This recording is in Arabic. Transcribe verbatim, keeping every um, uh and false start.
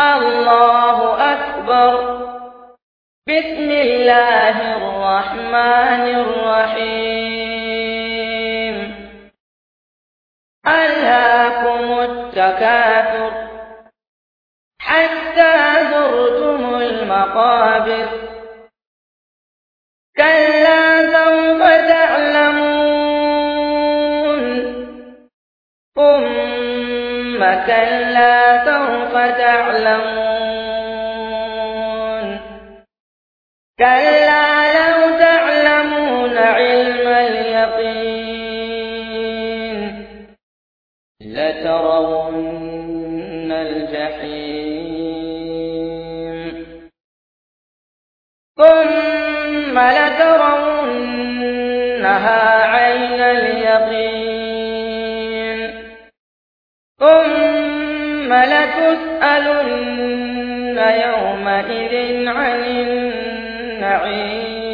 الله أكبر. بسم الله الرحمن الرحيم. ألهاكم التكاثر حتى زرتم المقابر. كلا سوف تعلمون ثم كلا سوف تعلمون. كلا لو تعلمون علم اليقين لترون الجحيم ثم لترونها عين اليقين ثم لتسألن يومئذ عن النعيم.